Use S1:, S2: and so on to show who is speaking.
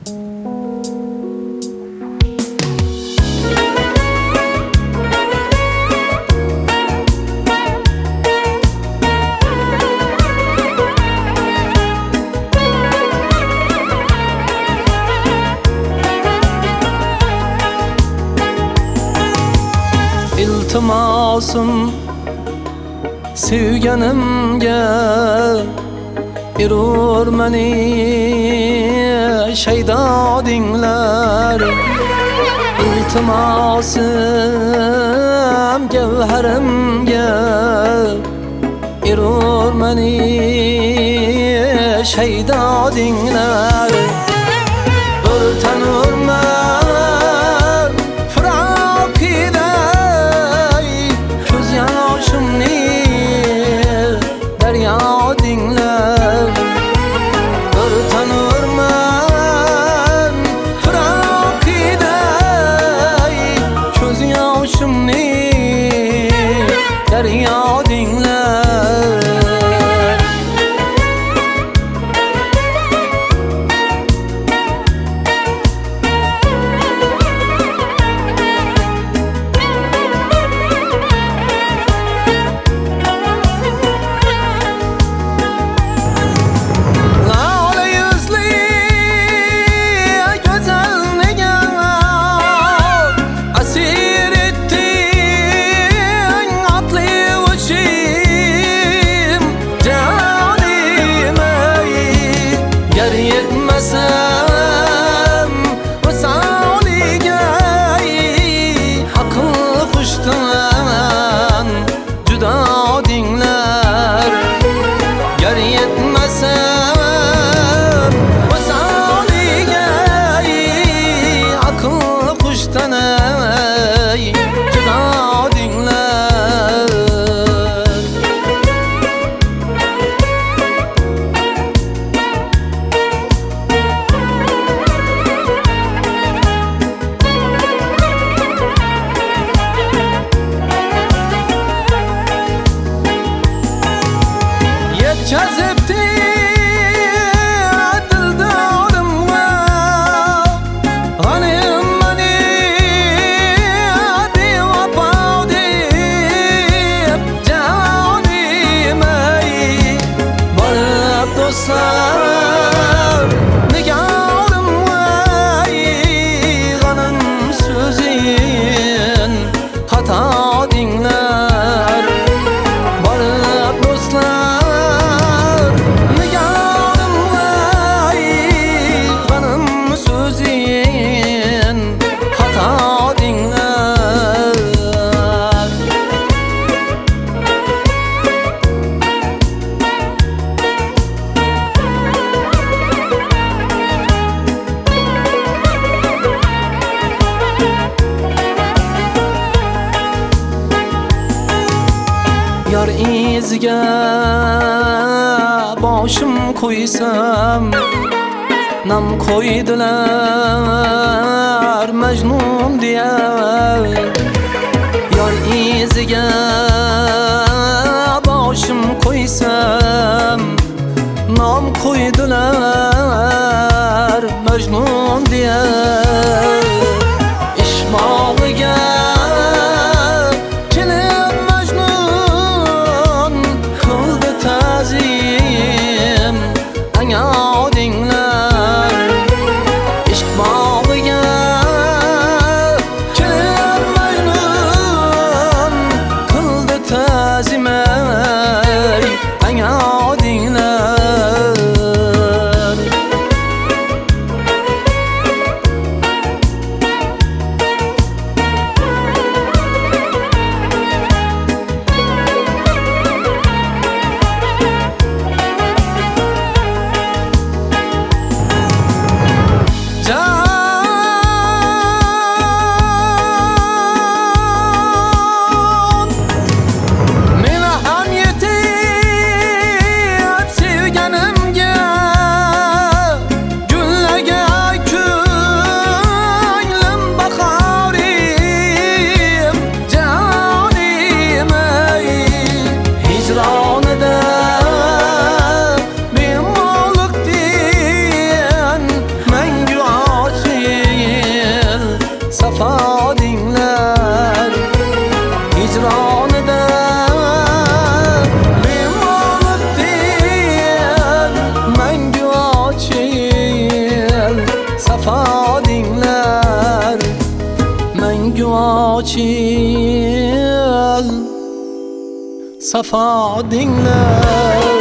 S1: İltimasım sevganimga erur meni shaydo dinglar. İltimasım gavharimga erur meni shaydo dinglar. O'rtanurman firaqidey ko'z yoshimni daryo dinglar. O'rtanurman firaqidey ko'z yoshimni daryo dinglar. Yetkazibdi dildorimga g'anim meni bevafo deb jonim ey. Borib do'stlar nigorimga g'anim so'zin xato dinglar. Borib do'stlar yar iziga boshim qo'ysam nam qo'ydilar Majnun deya. Yar iziga boshim qo'ysam nom qo'ydilar Majnun deya. Ishmog'iga safa dinler